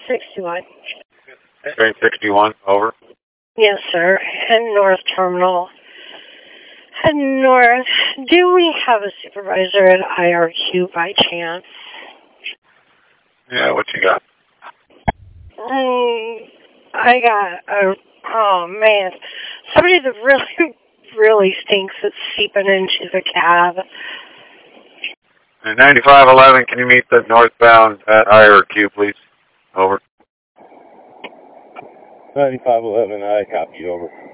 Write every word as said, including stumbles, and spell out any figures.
sixty-one. Train sixty-one, over. Yes, sir. Heading north terminal. Heading north. Do we have a supervisor at I R Q by chance? Yeah, what you got? Mm, I got a, oh man, somebody that really, really stinks that's seeping into the cab. And ninety-five eleven, can you meet the northbound at I R Q, please? Over. ninety-five eleven, I copy, over.